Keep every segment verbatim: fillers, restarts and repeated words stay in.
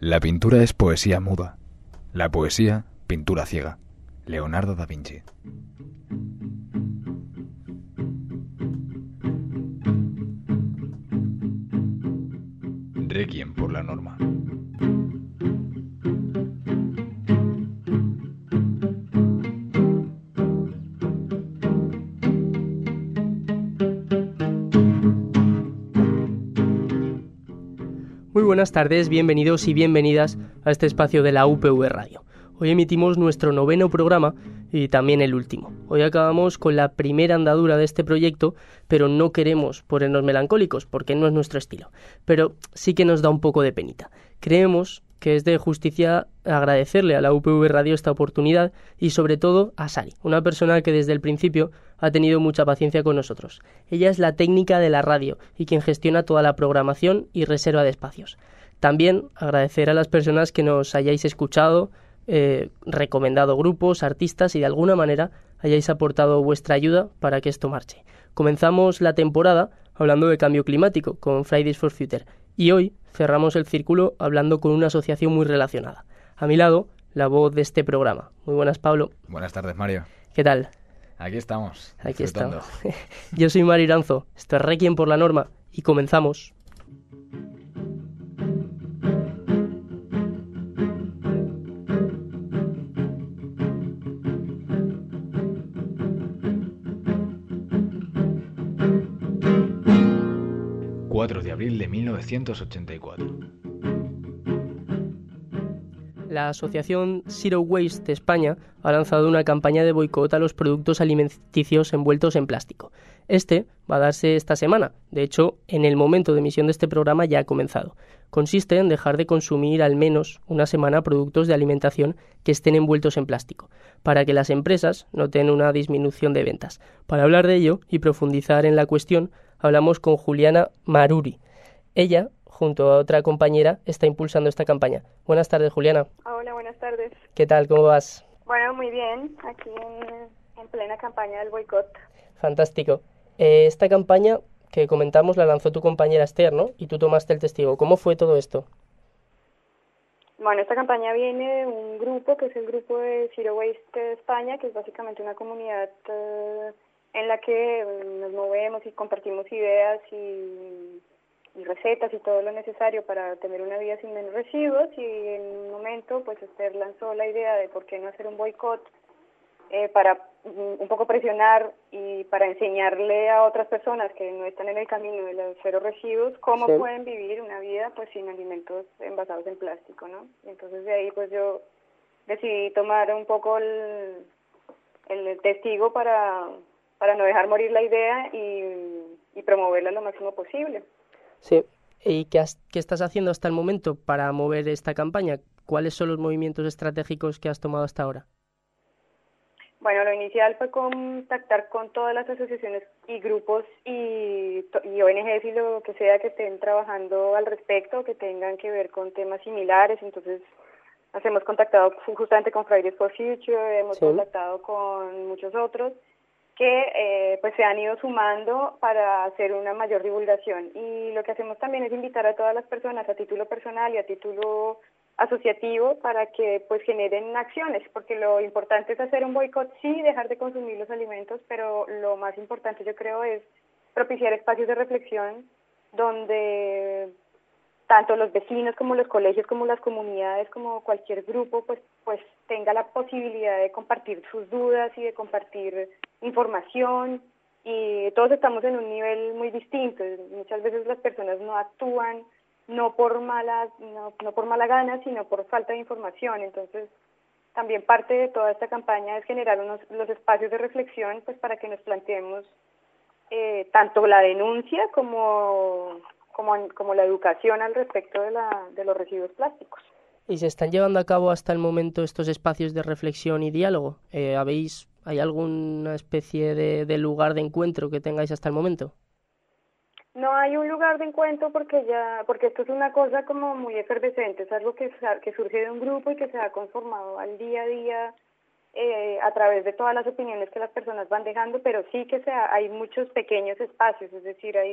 La pintura es poesía muda. La poesía, pintura ciega. Leonardo da Vinci. Requiem por la norma. Muy buenas tardes, bienvenidos y bienvenidas a este espacio de la U P V Radio. Hoy emitimos nuestro noveno programa y también el último. Hoy acabamos con la primera andadura de este proyecto, pero no queremos ponernos melancólicos porque no es nuestro estilo. Pero sí que nos da un poco de penita. Creemos que es de justicia agradecerle a la U P V Radio esta oportunidad y sobre todo a Sari, una persona que desde el principio ha tenido mucha paciencia con nosotros. Ella es la técnica de la radio y quien gestiona toda la programación y reserva de espacios. También agradecer a las personas que nos hayáis escuchado, eh, recomendado grupos, artistas y de alguna manera hayáis aportado vuestra ayuda para que esto marche. Comenzamos la temporada hablando de cambio climático con Fridays for Future y hoy cerramos el círculo hablando con una asociación muy relacionada. A mi lado, la voz de este programa. Muy buenas, Pablo. Buenas tardes, Mario. ¿Qué tal? Aquí estamos. Aquí estamos. Yo soy Mario Iranzo, esto es Requiem por la norma y comenzamos. cuatro de abril de mil novecientos ochenta y cuatro. La Asociación Zero Waste de España ha lanzado una campaña de boicot a los productos alimenticios envueltos en plástico. Este va a darse esta semana. De hecho, en el momento de emisión de este programa ya ha comenzado. Consiste en dejar de consumir al menos una semana productos de alimentación que estén envueltos en plástico, para que las empresas noten una disminución de ventas. Para hablar de ello y profundizar en la cuestión, hablamos con Juliana Maruri. Ella, junto a otra compañera, está impulsando esta campaña. Buenas tardes, Juliana. Hola, buenas tardes. ¿Qué tal? ¿Cómo vas? Bueno, muy bien. Aquí en, en plena campaña del boicot. Fantástico. Eh, esta campaña que comentamos la lanzó tu compañera Esther, ¿no? Y tú tomaste el testigo. ¿Cómo fue todo esto? Bueno, esta campaña viene de un grupo que es el grupo de Zero Waste España, que es básicamente una comunidad eh, en la que nos movemos y compartimos ideas y... y recetas y todo lo necesario para tener una vida sin menos residuos, y en un momento pues Esther lanzó la idea de por qué no hacer un boicot eh, para un poco presionar y para enseñarle a otras personas que no están en el camino de los cero residuos cómo Sí. pueden vivir una vida pues sin alimentos envasados en plástico, ¿no? Y entonces de ahí pues yo decidí tomar un poco el, el testigo para, para no dejar morir la idea y, y promoverla lo máximo posible. Sí. ¿Y qué, has, qué estás haciendo hasta el momento para mover esta campaña? ¿Cuáles son los movimientos estratégicos que has tomado hasta ahora? Bueno, lo inicial fue contactar con todas las asociaciones y grupos y, y O N Ges y lo que sea que estén trabajando al respecto, que tengan que ver con temas similares. Entonces, nos hemos contactado justamente con Fridays for Future, hemos Sí. contactado con muchos otros que eh, pues se han ido sumando para hacer una mayor divulgación. Y lo que hacemos también es invitar a todas las personas a título personal y a título asociativo para que pues generen acciones, porque lo importante es hacer un boicot, sí, dejar de consumir los alimentos, pero lo más importante yo creo es propiciar espacios de reflexión donde tanto los vecinos como los colegios, como las comunidades, como cualquier grupo, pues pues tenga la posibilidad de compartir sus dudas y de compartir información, y todos estamos en un nivel muy distinto. Muchas veces las personas no actúan no por mala no, no por mala gana, sino por falta de información. Entonces, también parte de toda esta campaña es generar unos los espacios de reflexión, pues para que nos planteemos eh, tanto la denuncia como como como la educación al respecto de la de los residuos plásticos. ¿Y se están llevando a cabo hasta el momento estos espacios de reflexión y diálogo? Eh, ¿Habéis, hay alguna especie de, de lugar de encuentro que tengáis hasta el momento? No hay un lugar de encuentro porque ya porque esto es una cosa como muy efervescente, es algo que, que surge de un grupo y que se ha conformado al día a día eh, a través de todas las opiniones que las personas van dejando, pero sí que se ha, hay muchos pequeños espacios, es decir, hay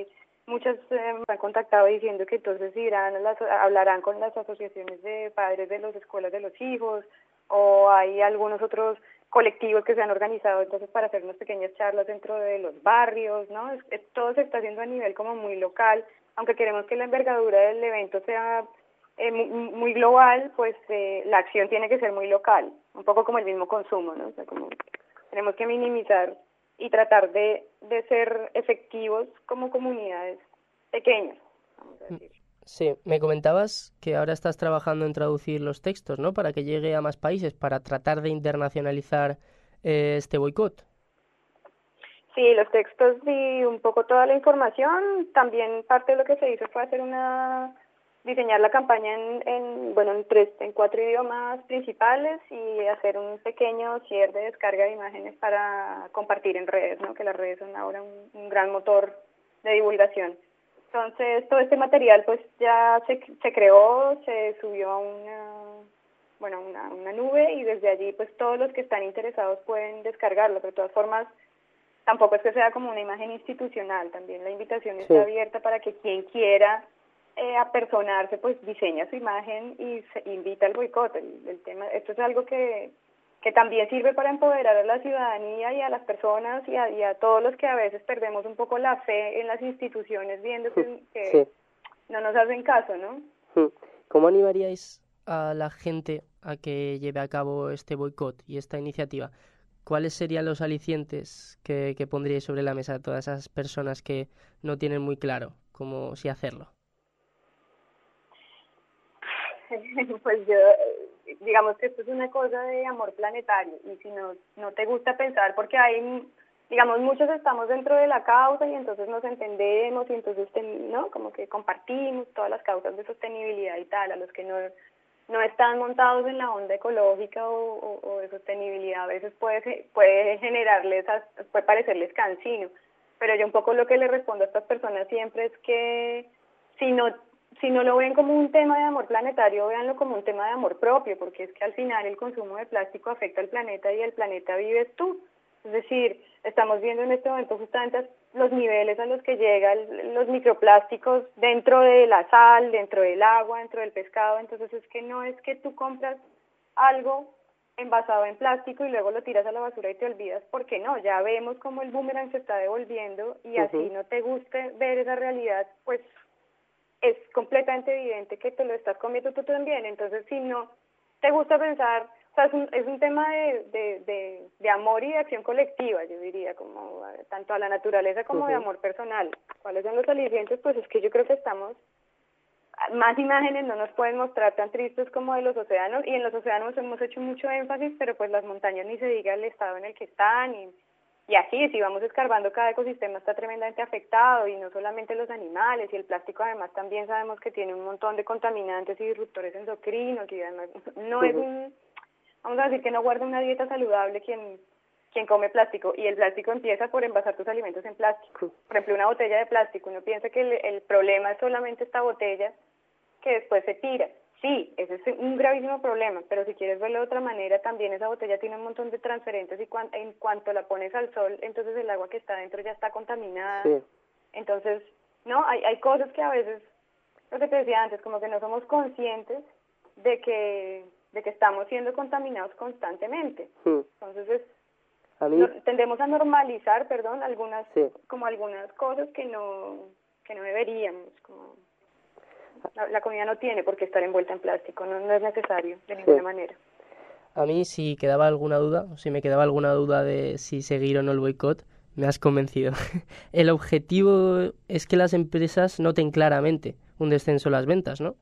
muchos eh, me han contactado diciendo que entonces irán a las, hablarán con las asociaciones de padres de las escuelas de los hijos, o hay algunos otros colectivos que se han organizado entonces para hacer unas pequeñas charlas dentro de los barrios, ¿no? Es, es, todo se está haciendo a nivel como muy local, aunque queremos que la envergadura del evento sea eh, muy, muy global, pues eh, la acción tiene que ser muy local, un poco como el mismo consumo, ¿no? O sea, como tenemos que minimizar y tratar de, de ser efectivos como comunidades pequeñas, vamos a decir. Sí, me comentabas que ahora estás trabajando en traducir los textos, ¿no? Para que llegue a más países, para tratar de internacionalizar eh, este boicot. Sí, los textos y un poco toda la información. También parte de lo que se hizo fue hacer una, diseñar la campaña en, en bueno, en tres, en cuatro idiomas principales y hacer un pequeño cierre de descarga de imágenes para compartir en redes, ¿no? Que las redes son ahora un, un gran motor de divulgación. Entonces, todo este material pues ya se, se creó, se subió a una, bueno, una, una nube y desde allí pues todos los que están interesados pueden descargarlo, pero de todas formas tampoco es que sea como una imagen institucional, también la invitación sí. está abierta para que quien quiera eh, apersonarse pues diseña su imagen y se invita al boicot. El, el tema, esto es algo que que también sirve para empoderar a la ciudadanía y a las personas y a, y a todos los que a veces perdemos un poco la fe en las instituciones viendo que, que sí. no nos hacen caso, ¿no? ¿Cómo animaríais a la gente a que lleve a cabo este boicot y esta iniciativa? ¿Cuáles serían los alicientes que, que pondríais sobre la mesa a todas esas personas que no tienen muy claro cómo si hacerlo? Pues yo... digamos que esto es una cosa de amor planetario y si no no te gusta pensar, porque hay, digamos, muchos estamos dentro de la causa y entonces nos entendemos y entonces, ¿no? Como que compartimos todas las causas de sostenibilidad y tal, a los que no no están montados en la onda ecológica o, o, o de sostenibilidad, a veces puede puede generarles, puede parecerles cansino, pero yo un poco lo que le respondo a estas personas siempre es que si no Si no lo ven como un tema de amor planetario, véanlo como un tema de amor propio, porque es que al final el consumo de plástico afecta al planeta y el planeta vives tú. Es decir, estamos viendo en este momento justamente los niveles a los que llegan los microplásticos dentro de la sal, dentro del agua, dentro del pescado. Entonces es que no es que tú compras algo envasado en plástico y luego lo tiras a la basura y te olvidas, porque no, ya vemos cómo el boomerang se está devolviendo y uh-huh. así no te guste ver esa realidad, pues es completamente evidente que te lo estás comiendo tú también. Entonces, si no te gusta pensar, o sea, es un, es un tema de, de, de, de amor y de acción colectiva, yo diría, como tanto a la naturaleza como uh-huh. de amor personal. ¿Cuáles son los alicientes? Pues es que yo creo que estamos, más imágenes no nos pueden mostrar tan tristes como de los océanos, y en los océanos hemos hecho mucho énfasis, pero pues las montañas ni se diga el estado en el que están, y Y así, si vamos escarbando, cada ecosistema está tremendamente afectado, y no solamente los animales, y el plástico además también sabemos que tiene un montón de contaminantes y disruptores endocrinos, y además no uh-huh. es un, vamos a decir que no guarda una dieta saludable quien, quien come plástico, y el plástico empieza por envasar tus alimentos en plástico. Por ejemplo, una botella de plástico, uno piensa que el, el problema es solamente esta botella que después se tira. Sí, ese es un gravísimo problema, pero si quieres verlo de otra manera, también esa botella tiene un montón de transferentes y cuan, en cuanto la pones al sol, entonces el agua que está dentro ya está contaminada. Sí. Entonces, no, hay, hay cosas que a veces, lo que te decía antes, como que no somos conscientes de que de que estamos siendo contaminados constantemente. Sí. Entonces, es, a mí... no, tendemos a normalizar, perdón, algunas sí. como algunas cosas que no que no deberíamos, como... La, la comida no tiene por qué estar envuelta en plástico, no, no es necesario de ninguna sí. manera. A mí, si quedaba alguna duda, o si me quedaba alguna duda de si seguir o no el boicot, me has convencido. El objetivo es que las empresas noten claramente un descenso en las ventas, ¿no?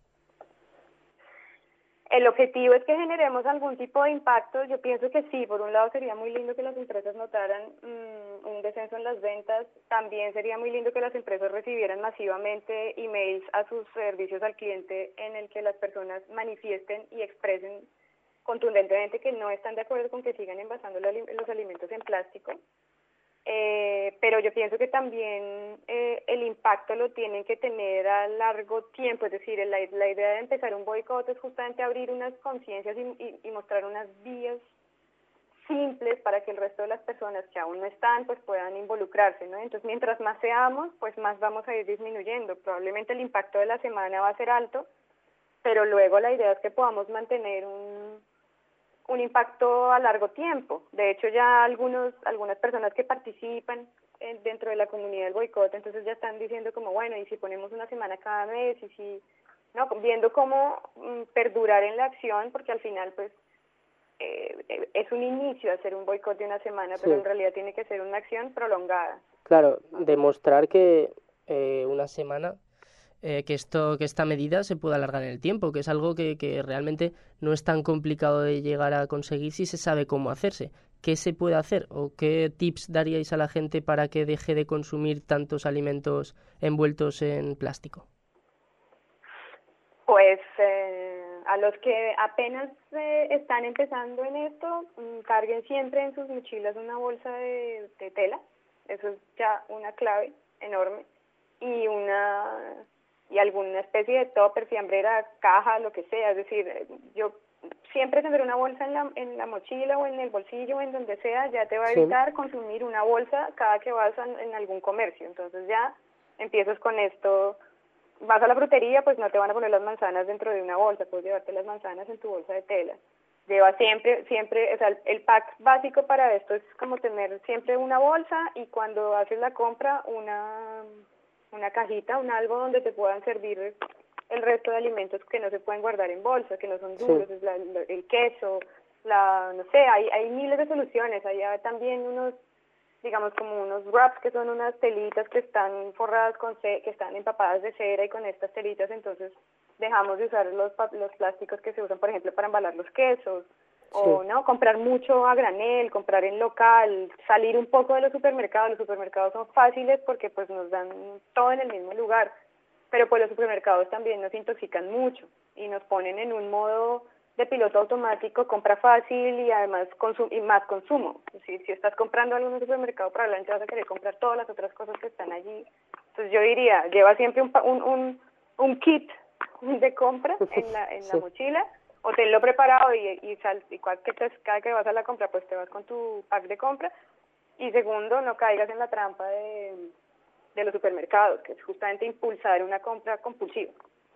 El objetivo es que generemos algún tipo de impacto. Yo pienso que sí, por un lado sería muy lindo que las empresas notaran mmm, un descenso en las ventas. También sería muy lindo que las empresas recibieran masivamente emails a sus servicios al cliente en el que las personas manifiesten y expresen contundentemente que no están de acuerdo con que sigan envasando los alimentos en plástico. Eh, pero yo pienso que también eh, el impacto lo tienen que tener a largo tiempo, es decir, la, la idea de empezar un boicot es justamente abrir unas conciencias y, y, y mostrar unas vías simples para que el resto de las personas que aún no están pues puedan involucrarse, ¿no? Entonces mientras más seamos, pues más vamos a ir disminuyendo. Probablemente el impacto de la semana va a ser alto, pero luego la idea es que podamos mantener un, un impacto a largo tiempo. De hecho ya algunos algunas personas que participan en, dentro de la comunidad del boicot, entonces ya están diciendo como bueno, y si ponemos una semana cada mes, y si, no, viendo cómo mm, perdurar en la acción, porque al final pues Eh, es un inicio hacer un boicot de una semana, sí, pero en realidad tiene que ser una acción prolongada. Claro, demostrar que eh, una semana, eh, que esto, que esta medida se puede alargar en el tiempo, que es algo que, que realmente no es tan complicado de llegar a conseguir si se sabe cómo hacerse. ¿Qué se puede hacer o qué tips daríais a la gente para que deje de consumir tantos alimentos envueltos en plástico? Pues eh, a los que apenas eh, están empezando en esto, mmm, carguen siempre en sus mochilas una bolsa de, de tela, eso es ya una clave enorme, y una y alguna especie de topper, fiambrera, caja, lo que sea. Es decir, yo siempre tendré una bolsa en la, en la mochila o en el bolsillo o en donde sea, ya te va a evitar sí. consumir una bolsa cada que vas a, en algún comercio. Entonces ya empiezas con esto. Vas a la frutería, pues no te van a poner las manzanas dentro de una bolsa, puedes llevarte las manzanas en tu bolsa de tela. Lleva siempre, siempre, o sea, el, el pack básico para esto es como tener siempre una bolsa, y cuando haces la compra una, una cajita, un algo donde te puedan servir el resto de alimentos que no se pueden guardar en bolsa, que no son duros, sí. es la, el queso, la, no sé, hay, hay miles de soluciones. Hay también unos, digamos, como unos wraps, que son unas telitas que están forradas con ce que están empapadas de cera, y con estas telitas entonces dejamos de usar los los plásticos que se usan, por ejemplo, para embalar los quesos, sí. o no comprar mucho a granel, comprar en local, salir un poco de los supermercados. Los supermercados son fáciles porque pues nos dan todo en el mismo lugar, pero pues los supermercados también nos intoxican mucho y nos ponen en un modo de piloto automático, compra fácil y además consum y más consumo. Si, si estás comprando algo en un supermercado, probablemente vas a querer comprar todas las otras cosas que están allí. Entonces yo diría, lleva siempre un, un, un, un kit de compra en la, en sí. la mochila, o tenlo preparado y, y, sal, y cada, que te, cada que vas a la compra, pues te vas con tu pack de compra. Y segundo, no caigas en la trampa de, de los supermercados, que es justamente impulsar una compra compulsiva.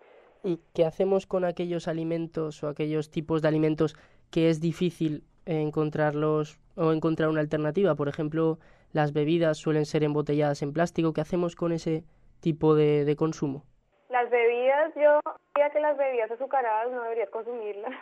¿Y qué hacemos con aquellos alimentos o aquellos tipos de alimentos que es difícil encontrarlos o encontrar una alternativa? Por ejemplo, las bebidas suelen ser embotelladas en plástico. ¿Qué hacemos con ese tipo de, de consumo? Las bebidas, yo diría que las bebidas azucaradas no deberías consumirlas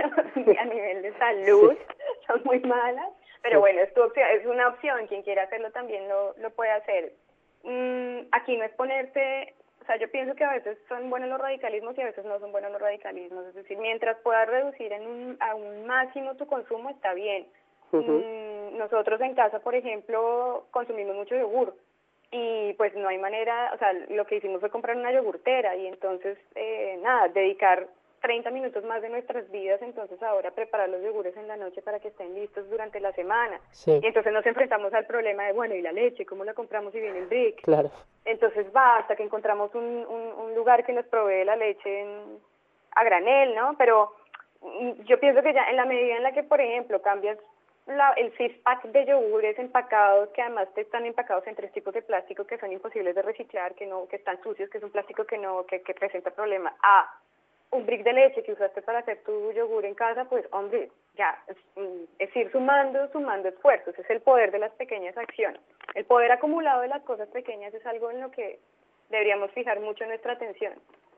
a nivel de salud, sí. son muy malas, pero sí. bueno, es tu opción, es una opción. Quien quiera hacerlo también lo, lo puede hacer. Mm, aquí no es ponerte... O sea, yo pienso que a veces son buenos los radicalismos y a veces no son buenos los radicalismos. Es decir, mientras puedas reducir en un, a un máximo tu consumo, está bien. Uh-huh. mm, nosotros en casa, por ejemplo, consumimos mucho yogur y pues no hay manera, o sea, lo que hicimos fue comprar una yogurtera y entonces, eh, nada, dedicar treinta minutos más de nuestras vidas, entonces ahora preparar los yogures en la noche para que estén listos durante la semana. Sí. Y entonces nos enfrentamos al problema de, bueno, ¿y la leche? ¿Cómo la compramos si viene en brick? Claro. Entonces va hasta que encontramos un, un, un lugar que nos provee la leche en, a granel, ¿no? Pero yo pienso que ya en la medida en la que, por ejemplo, cambias la, el six-pack de yogures empacados, que además te están empacados en tres tipos de plástico que son imposibles de reciclar, que no que están sucios, que es un plástico que no que, que presenta problemas, a un brick de leche que usaste para hacer tu yogur en casa, pues, hombre, ya, es, es ir sumando, sumando esfuerzos. Es el poder de las pequeñas acciones. El poder acumulado de las cosas pequeñas es algo en lo que deberíamos fijar mucho nuestra atención.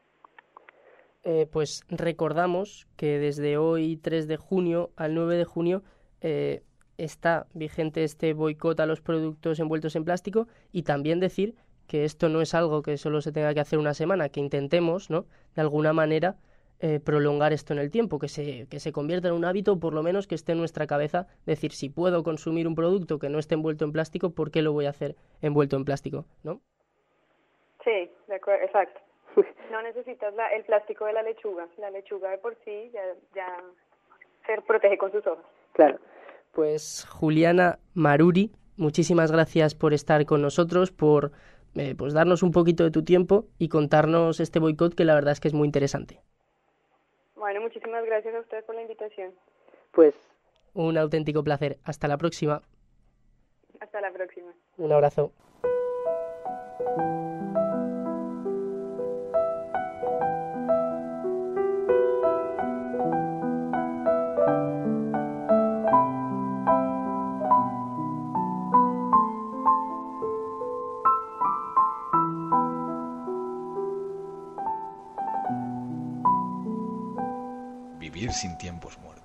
Eh, pues recordamos que desde hoy, tres de junio, al nueve de junio, eh, está vigente este boicot a los productos envueltos en plástico, y también decir que esto no es algo que solo se tenga que hacer una semana, que intentemos, ¿no?, de alguna manera eh, prolongar esto en el tiempo, que se, que se convierta en un hábito, o por lo menos que esté en nuestra cabeza, decir, si puedo consumir un producto que no esté envuelto en plástico, ¿por qué lo voy a hacer envuelto en plástico?, ¿no? Sí, de acuerdo, exacto. No necesitas la, el plástico de la lechuga, la lechuga de por sí ya, ya se protege con sus hojas. Claro. Pues Juliana Maruri, muchísimas gracias por estar con nosotros, por eh, pues darnos un poquito de tu tiempo y contarnos este boicot, que la verdad es que es muy interesante. Bueno, muchísimas gracias a ustedes por la invitación. Pues Un auténtico placer. Hasta la próxima. Hasta la próxima. Un abrazo. Vivir sin tiempos muertos.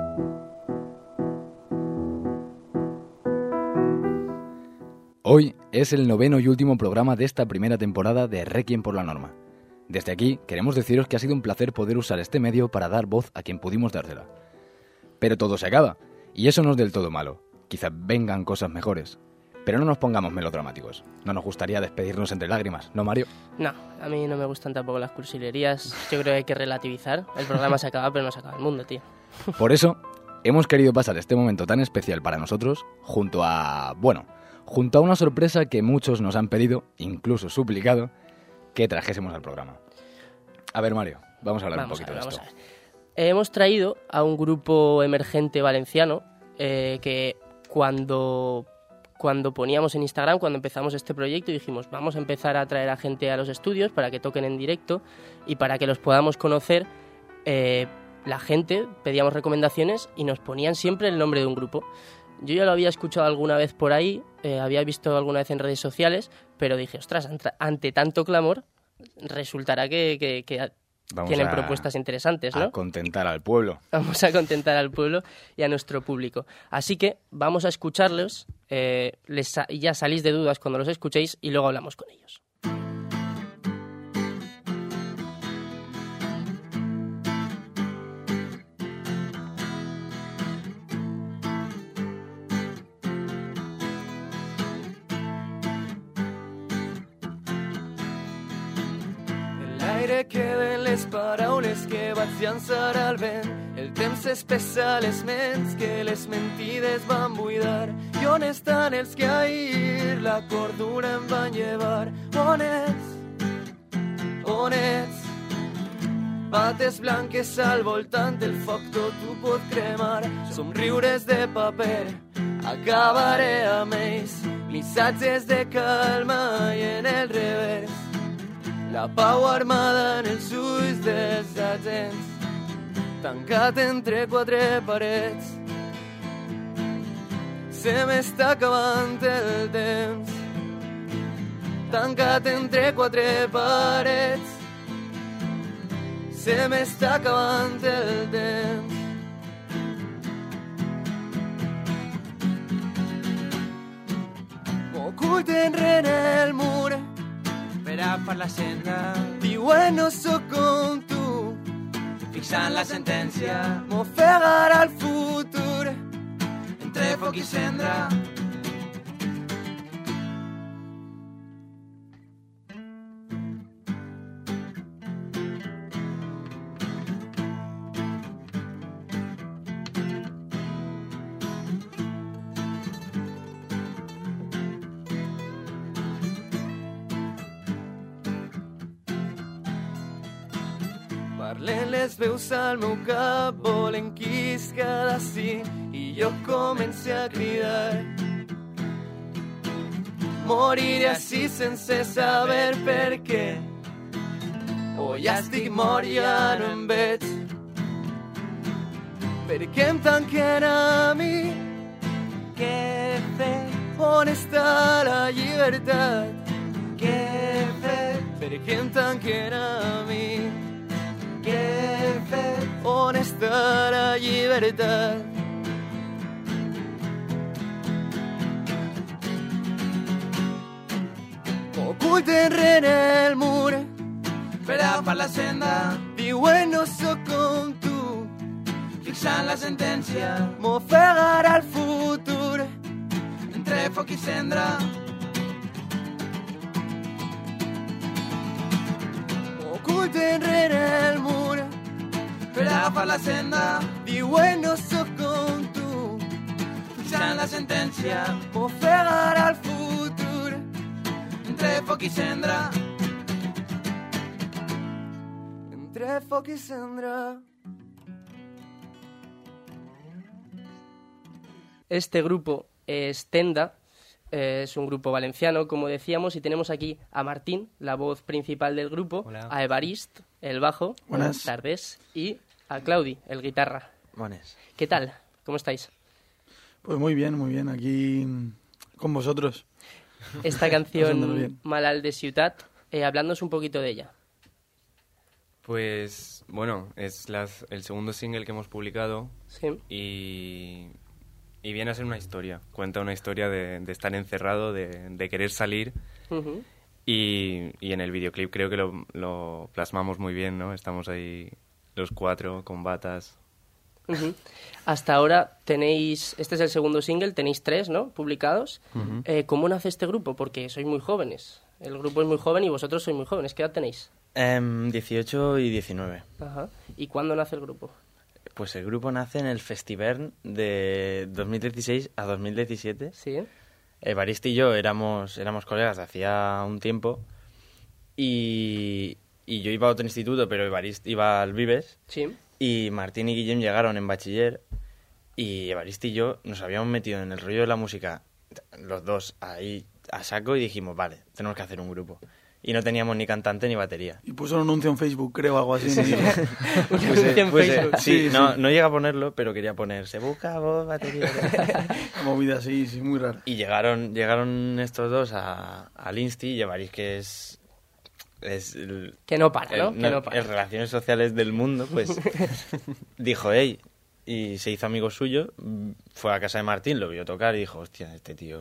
Hoy es el noveno y último programa de esta primera temporada de Requiem por la Norma. Desde aquí queremos deciros que ha sido un placer poder usar este medio para dar voz a quien pudimos dársela. Pero todo se acaba, y eso no es del todo malo. Quizás vengan cosas mejores. Pero no nos pongamos melodramáticos. No nos gustaría despedirnos entre lágrimas, ¿no, Mario? No, a mí no me gustan tampoco las cursilerías. Yo creo que hay que relativizar. El programa se acaba, pero no se acaba el mundo, tío. Por eso, hemos querido pasar este momento tan especial para nosotros junto a... bueno, junto a una sorpresa que muchos nos han pedido, incluso suplicado, que trajésemos al programa. A ver, Mario, vamos a hablar Vamos un poquito a ver, de vamos esto. a ver. Hemos traído a un grupo emergente valenciano eh, que cuando... Cuando poníamos en Instagram, cuando empezamos este proyecto, dijimos, vamos a empezar a traer a gente a los estudios para que toquen en directo y para que los podamos conocer. Eh, la gente, pedíamos recomendaciones y nos ponían siempre el nombre de un grupo. Yo ya lo había escuchado alguna vez por ahí, eh, había visto alguna vez en redes sociales, pero dije, ostras, ante tanto clamor, resultará que, que, que Vamos tienen a, propuestas interesantes, ¿no? A contentar al pueblo. Vamos a contentar al pueblo y a nuestro público. Así que vamos a escucharlos, eh, les, ya salís de dudas cuando los escuchéis y luego hablamos con ellos. Queden les paraules que vaig llançar al vent. El temps espessa les ments que les mentides van buidar. I on estan els que ahir la cordura em van llevar? On ets? On ets? Pates blanques al voltant del foc tot ho pot cremar. Somriures de paper, acabaré amb ells. Missatges de calma i en el revers la pau armada en els ulls dels agents, tancat entre quatre parets. Se m'està acabant el temps, tancat entre quatre parets. Se m'està acabant el temps. M'oculten rere el mur per agafar la senda. Diuen no sóc com tu, fixant la sentència. M'ofegarà el futur entre foc i cendra. Parlen les veus al meu cap, volen quisca d'ací, i jo comencé a cridar. Moriré així sense saber per què, o ja estic mort i ja no em veig. Per què em tanquen a mi? Què he fet? On està la llibertat? Què he fet? Per què em tanquen a mi? Què he fet? On està la llibertat? M'oculten rere el mur per agafar la senda. Diuen no sóc com tu, fixant la sentència. M'ofegarà el futur entre foc i cendra. M'oculten rere el mur per agafar la senda. Diuen no sóc com tu, fixant la sentència. M'ofegarà el futur entre foc i cendra. Entre foc i cendra. Este grupo es Tenda, eh, es un grupo valenciano, como decíamos, y tenemos aquí a Martín, la voz principal del grupo, Hola. a Evarist, el bajo, Buenas tardes, y a Claudi, el guitarra. Buenas. ¿Qué tal? ¿Cómo estáis? Pues muy bien, muy bien, aquí con vosotros. Esta Pasándolo canción, bien. Malal de Ciutat, eh, hablándonos un poquito de ella. Pues, bueno, es las- el segundo single que hemos publicado Sí. y, y viene a ser una historia. Cuenta una historia de, de estar encerrado, de, de querer salir Ujú. y, y en el videoclip creo que lo, lo plasmamos muy bien, ¿no? Estamos ahí los cuatro con batas. Ujú. Hasta ahora tenéis, este es el segundo single, tenéis tres, ¿no? Publicados. Ujú. Eh, ¿Cómo nace este grupo? Porque sois muy jóvenes. El grupo es muy joven y vosotros sois muy jóvenes. ¿Qué edad tenéis? Em, dieciocho y diecinueve. Ajá. ¿Y cuándo nace el grupo? Pues el grupo nace en el Festival de dos mil dieciséis a dos mil diecisiete. Sí. Evarist y yo éramos, éramos colegas de hacía un tiempo y, y yo iba a otro instituto, pero Evarist iba al Vives Sí. y Martín y Guillem llegaron en bachiller y Evarist y yo nos habíamos metido en el rollo de la música, los dos ahí a saco, y dijimos, vale, tenemos que hacer un grupo. Y no teníamos ni cantante ni batería. Y puso un anuncio en Facebook, creo, algo así. me dijo. Una Pues, canción en pues, eh, Facebook. sí, Sí, sí. No, no llega a ponerlo, pero quería poner, se busca voz, batería. Una movida así, sí, muy rara. Y llegaron, llegaron estos dos a, al Insti y Evarist, que es... es el, Que no para, ¿no? el- Que no para. el relaciones sociales del mundo, pues dijo, hey, y se hizo amigo suyo, mm, fue a casa de Martín, lo vio tocar y dijo, hostia, este tío...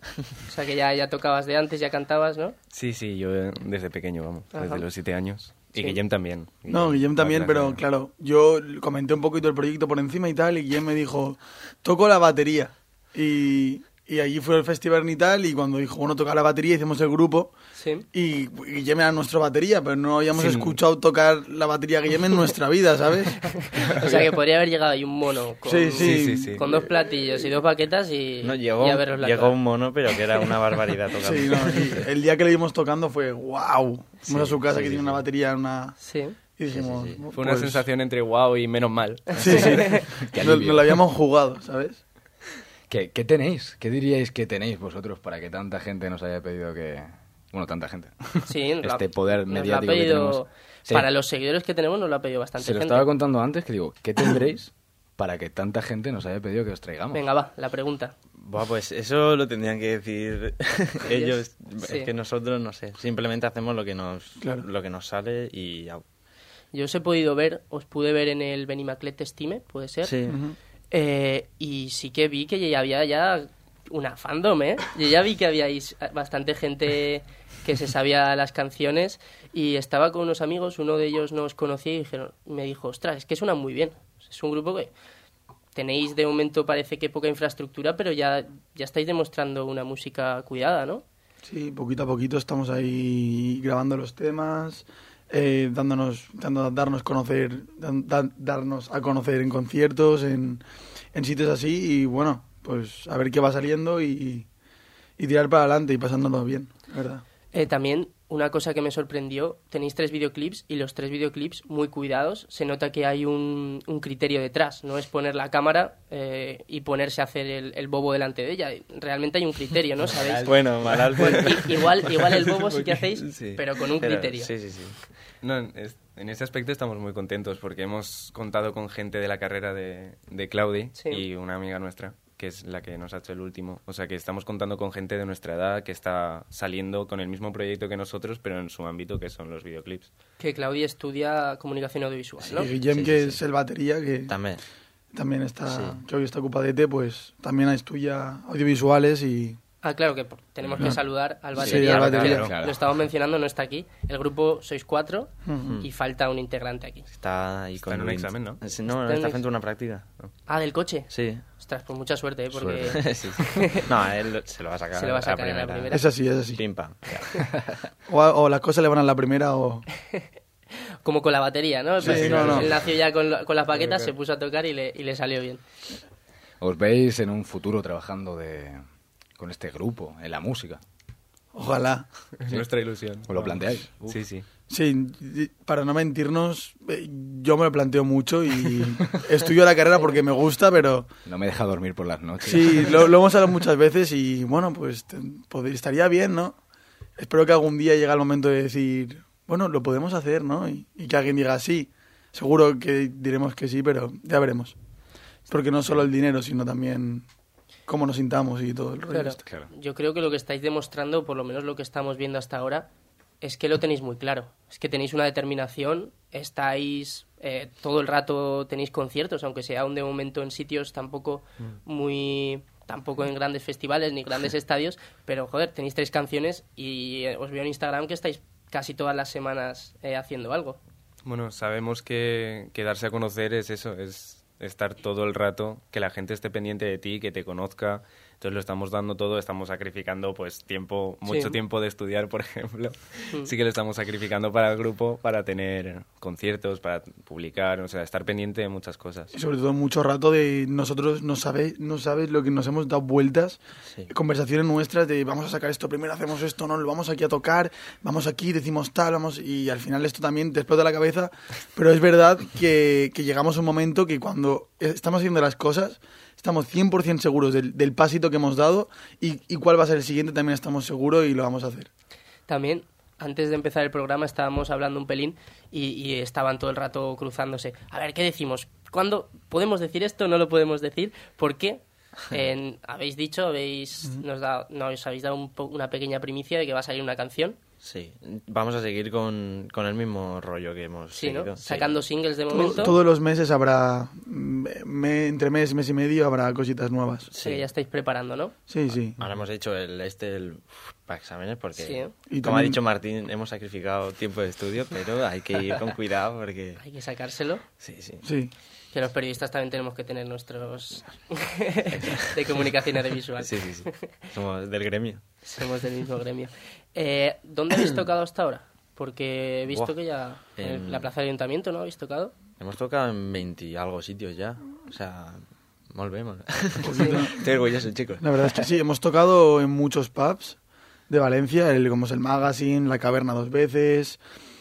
O sea que ya, ya tocabas de antes, ya cantabas, ¿no? Sí, sí, yo eh, desde pequeño, vamos, Ajá. desde los siete años. Y Sí. Guillem también. No, Guillem también, va a pero clase. claro, yo comenté un poquito el proyecto por encima y tal, y Guillem me dijo, toco la batería. Y, y allí fue el festival y tal, y cuando dijo, bueno, toca la batería, hicimos el grupo, Sí. y Guillem era nuestra batería, pero no habíamos Sin- escuchado tocar la batería a Guillem en nuestra vida, ¿sabes? O sea que podría haber llegado ahí un mono con, Sí, sí. Sí, sí, sí. con dos platillos y dos baquetas y, No, llegó, y a veros la llegó cara. un mono, pero que era una barbaridad tocando. Sí, no, y el día que le vimos tocando fue, wow. Fuimos a su casa sí, que sí, tiene sí. una batería, una... Sí. Y dijimos, Sí, sí, sí. Fue una pues, sensación entre wow y menos mal. Sí, sí. Qué Nos, alivio. nos lo habíamos jugado, ¿sabes? ¿Qué, ¿Qué tenéis? ¿Qué diríais que tenéis vosotros para que tanta gente nos haya pedido que... Bueno, tanta gente. Sí, nos la- Este poder nos lo ha mediático que pedido- tenemos. Sí. Para los seguidores que tenemos nos lo ha pedido bastante Se lo gente. estaba contando antes, que digo, ¿qué tendréis para que tanta gente nos haya pedido que os traigamos? Venga, va, la pregunta. Buah, pues eso lo tendrían que decir ellos. Sí. Es que nosotros, no sé, simplemente hacemos lo que nos, Claro. lo que nos sale y... ya. Yo os he podido ver, os pude ver en el Benimaclet Estime, ¿puede ser? Sí. Ujú. Eh, y sí que vi que ya había ya una fandom, ¿eh? Yo ya vi que habíais bastante gente que se sabía las canciones y estaba con unos amigos, uno de ellos nos conocía y dijeron, me dijo, ostras, es que suena muy bien. Es un grupo que tenéis de momento parece que poca infraestructura, pero ya, ya estáis demostrando una música cuidada, ¿no? Sí, poquito a poquito estamos ahí grabando los temas, eh, dándonos, dando, darnos conocer, dan- dan- darnos a conocer en conciertos, en, en sitios así y bueno, pues a ver qué va saliendo y, y tirar para adelante y pasándolo bien, la verdad. Eh, también una cosa que me sorprendió, tenéis tres videoclips y los tres videoclips muy cuidados. Se nota que hay un, un criterio detrás, no es poner la cámara eh, y ponerse a hacer el, el bobo delante de ella. Realmente hay un criterio, ¿no? ¿Sabéis? Bueno, Malal fue... I- igual, igual el bobo sí que hacéis, Sí. pero con un Pero- criterio. Sí, sí, sí. No, es- en ese aspecto estamos muy contentos porque hemos contado con gente de la carrera de, de Claudi Sí. y una amiga nuestra, que es la que nos ha hecho el último. O sea que estamos contando con gente de nuestra edad que está saliendo con el mismo proyecto que nosotros, pero en su ámbito, que son los videoclips. Que Claudia estudia comunicación audiovisual, ¿no? Y Guillem, Sí, que sí, es el batería, que También. también está, Sí. que hoy está ocupadete, pues también estudia audiovisuales y... Ah, claro, que tenemos que Claro. saludar al Sí, batería. al batería. que Claro. Lo estamos mencionando, no está aquí. El grupo sois cuatro Ujú. y falta un integrante aquí. Está ahí Está con en un el- examen, ¿no? Sí, no, Está en está un haciendo una práctica. Ah, del coche. Sí. Ostras, pues mucha suerte, ¿eh? Porque Sí, sí. No, él se lo va a sacar. Se lo va a sacar a en la primera. primera. Es así, es así. Pim, pam. O, o las cosas le van a la primera o... como con la batería, ¿no? Sí, Pues no, no. Él nació ya con, la- con las baquetas, se puso a tocar y le, y le salió bien. ¿Os veis en un futuro trabajando de, con este grupo, en la música? Ojalá. Es nuestra ilusión. ¿Os lo planteáis? Uf. Sí, sí. Sí, para no mentirnos, eh, yo me lo planteo mucho y estudio la carrera porque me gusta, pero... No me deja dormir por las noches. Sí, lo, lo hemos hablado muchas veces y bueno, pues te- podría- estaría bien, ¿no? Espero que algún día llegue el momento de decir, bueno, lo podemos hacer, ¿no? Y, y que alguien diga sí. Seguro que diremos que sí, pero ya veremos. Porque no solo el dinero, sino también cómo nos sintamos y todo el rollo. Claro. este. Claro. Yo creo que lo que estáis demostrando, por lo menos lo que estamos viendo hasta ahora, es que lo tenéis muy claro. Es que tenéis una determinación, estáis eh, todo el rato, tenéis conciertos, aunque sea aún de momento en sitios tampoco muy... tampoco en grandes festivales ni grandes estadios, pero joder, tenéis tres canciones y eh, os veo en Instagram que estáis casi todas las semanas eh, haciendo algo. Bueno, sabemos que, que darse a conocer es eso, es estar todo el rato, que la gente esté pendiente de ti, que te conozca. Entonces lo estamos dando todo, estamos sacrificando pues tiempo, mucho Sí. tiempo de estudiar, por ejemplo. Mm. Sí que lo estamos sacrificando para el grupo, para tener conciertos, para publicar, o sea, estar pendiente de muchas cosas. Y sobre todo mucho rato de nosotros, no sabes, no sabes lo que nos hemos dado vueltas, Sí. conversaciones nuestras de vamos a sacar esto, primero hacemos esto, no, lo vamos aquí a tocar, vamos aquí, decimos tal, vamos, y al final esto también te explota la cabeza, pero es verdad que, que llegamos a un momento que cuando estamos haciendo las cosas, estamos cien por ciento seguros del, del pasito que hemos dado y, y cuál va a ser el siguiente, también estamos seguros y lo vamos a hacer. También, antes de empezar el programa, estábamos hablando un pelín y, y estaban todo el rato cruzándose. A ver, ¿qué decimos? ¿Cuándo podemos decir esto? ¿No lo podemos decir? ¿Por qué? En- habéis dicho, habéis, nos, dado, nos habéis dado un po- una pequeña primicia de que va a salir una canción. Sí, vamos a seguir con, con el mismo rollo que hemos Sí, ¿no? seguido. Sí. Sacando singles de Todo- momento. todos los meses habrá, mm, me- entre mes, mes y medio, habrá cositas nuevas. Sí, que ya estáis preparando, ¿no? Sí, sí. Ahora hemos hecho el este el, uf, para exámenes porque, Sí, ¿eh? Y como ha también- dicho Martín, hemos sacrificado tiempo de estudio, pero hay que ir con cuidado porque... Hay que sacárselo. Sí, sí. Sí. Que los periodistas también tenemos que tener nuestros de comunicación audiovisual. Sí, sí, sí. Somos del gremio. Somos del mismo gremio. Eh, ¿Dónde habéis tocado hasta ahora? Porque he visto Buah. que ya en En- la plaza del ayuntamiento, ¿no? ¿Habéis tocado? Hemos tocado en veinte y algo sitios ya. O sea, volvemos. poquito. Estoy orgulloso, chicos. La verdad es que sí, hemos tocado en muchos pubs de Valencia, el, como es el Magazine, La Caverna dos veces.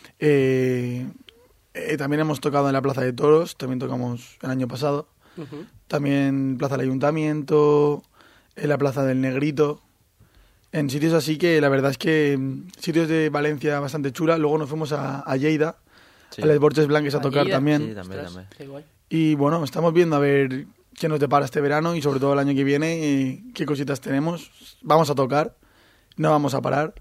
eh, eh, también hemos tocado en la Plaza de Toros, también tocamos el año pasado. Ujú. También Plaza del Ayuntamiento, en la Plaza del Negrito. En sitios así que la verdad es que mm, sitios de Valencia bastante chula. Luego nos fuimos a, a Lleida, Sí. a las Borges Blanques a ¿A tocar Lleida? también. Sí, también, Ostras, también. qué guay. Y bueno, estamos viendo a ver qué nos depara este verano y sobre todo el año que viene, eh, qué cositas tenemos. Vamos a tocar, no vamos a parar.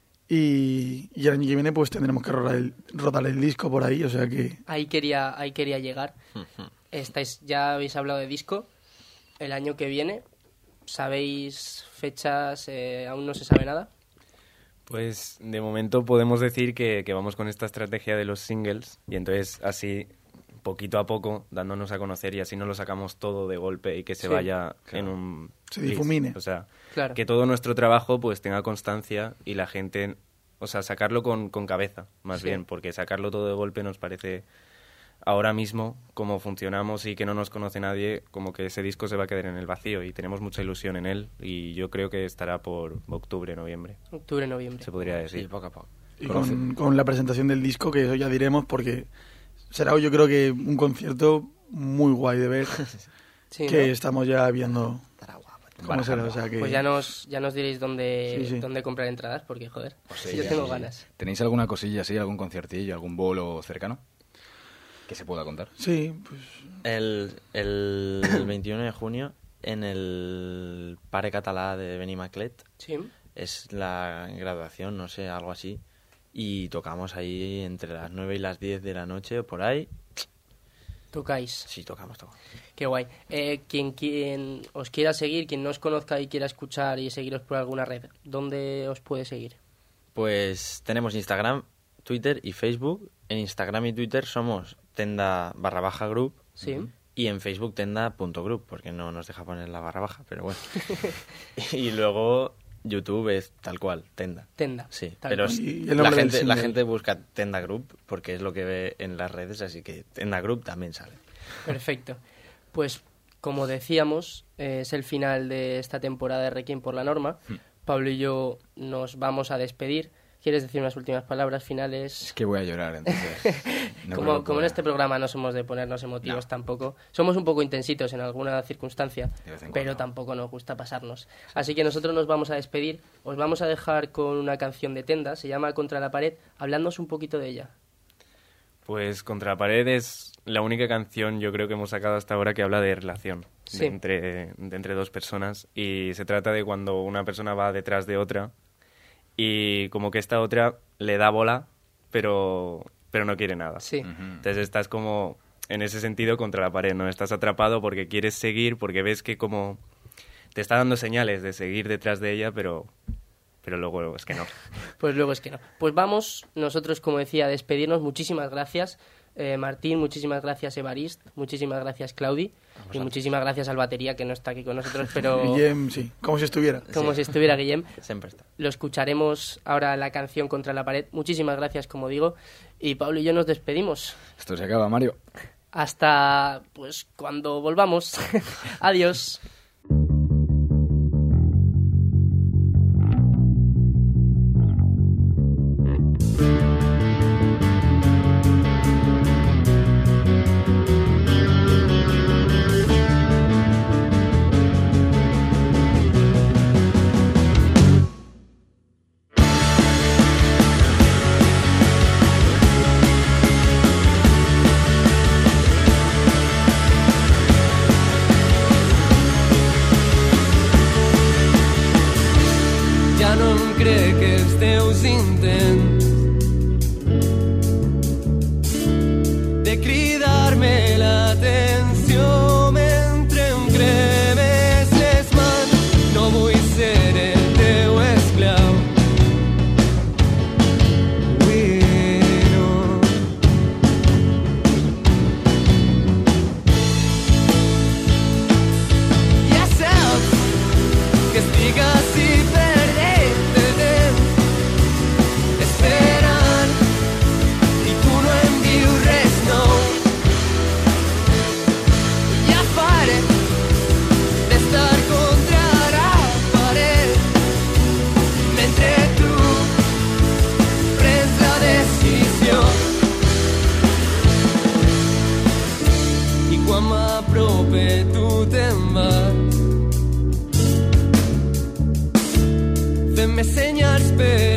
Y, y el año que viene pues tendremos que rodar el, rodar el disco por ahí, o sea que... Ahí quería, ahí quería llegar. Estáis, ya habéis hablado de disco. El año que viene, ¿sabéis fechas? Eh, ¿Aún no se sabe nada? Pues de momento podemos decir que, que vamos con esta estrategia de los singles y entonces así poquito a poco dándonos a conocer y así no lo sacamos todo de golpe y que se Sí, vaya en un... Se difumine. O sea, Claro. que todo nuestro trabajo pues tenga constancia y la gente... O sea, sacarlo con, con cabeza, más Sí. bien, porque sacarlo todo de golpe nos parece ahora mismo, como funcionamos y que no nos conoce nadie, como que ese disco se va a quedar en el vacío y tenemos mucha ilusión en él y yo creo que estará por octubre, noviembre, Octubre, noviembre. se podría decir. Sí, poco a poco. Y con, con la presentación del disco, que eso ya diremos porque será yo creo que un concierto muy guay de ver, Sí, que ¿no? estamos ya viendo cómo será, o sea que... Pues ya nos, ya nos diréis dónde, Sí, sí. dónde comprar entradas, porque joder, sí, yo ya, tengo sí. ganas. ¿Tenéis alguna cosilla así, algún conciertillo, algún bolo cercano que se pueda contar? Sí, pues El, el, el veintiuno de junio, en el Pare Català de Benimaclet, Sí. es la graduación, no sé, algo así. Y tocamos ahí entre las nueve y las diez de la noche, por ahí. Tocáis. Sí, tocamos, tocamos. Qué guay. Eh, quien, quien os quiera seguir, quien no os conozca y quiera escuchar y seguiros por alguna red, ¿dónde os puede seguir? Pues tenemos Instagram, Twitter y Facebook. En Instagram y Twitter somos tenda barra baja group. Sí. Y en Facebook tenda.group, porque no nos deja poner la barra baja, pero bueno. Y luego YouTube es tal cual, tenda. Tenda. Sí, Tal pero cual. s- Y el la, nombre del gente, la single. gente busca Tenda Group porque es lo que ve en las redes, así que Tenda Group también sale. Perfecto. Pues como decíamos, eh, es el final de esta temporada de Requiem por la Norma, Pablo y yo nos vamos a despedir. ¿Quieres decir unas últimas palabras finales? Es que voy a llorar, entonces. No como, como en este programa no somos de ponernos emotivos no. tampoco. Somos un poco intensitos en alguna circunstancia, pero tampoco nos gusta pasarnos. Así que nosotros nos vamos a despedir. Os vamos a dejar con una canción de Tenda, se llama Contra la pared. Habladnos un poquito de ella. Pues Contra la pared es la única canción, yo creo, que hemos sacado hasta ahora que habla de relación sí. de entre, de entre dos personas. Y se trata de cuando una persona va detrás de otra y como que esta otra le da bola, pero, pero no quiere nada. Sí. Uh-huh. Entonces estás como, en ese sentido, contra la pared, ¿no? Estás atrapado porque quieres seguir, porque ves que como te está dando señales de seguir detrás de ella, pero, pero luego es que no. Pues luego es que no. Pues vamos, nosotros, como decía, a despedirnos. Muchísimas gracias, eh, Martín, muchísimas gracias, Evarist, muchísimas gracias, Claudi, y muchísimas gracias al batería, que no está aquí con nosotros, pero... Guillem, sí, como si estuviera. Como sí. si estuviera Guillem. Siempre está. Lo escucharemos ahora la canción Contra la pared. Muchísimas gracias, como digo, y Pablo y yo nos despedimos. Esto se acaba, Mario. Hasta, pues, cuando volvamos. Adiós.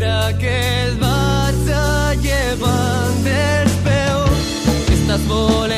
Estàs volant